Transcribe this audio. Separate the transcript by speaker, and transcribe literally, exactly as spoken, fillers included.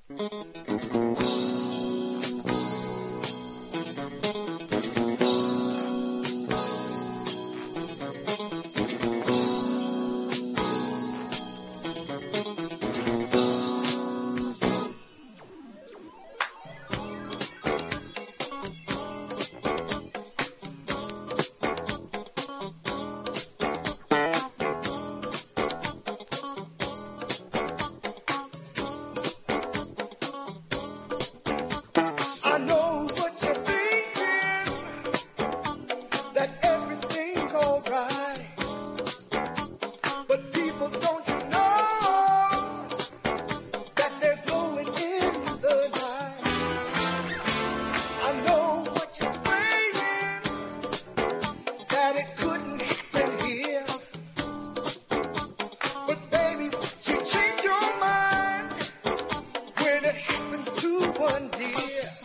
Speaker 1: I know what you're thinking, that everything's alright. But people, don't you know that they're going in the night? I know what you're saying, that it couldn't happen here. But baby, you change your mind when it happens to one dear.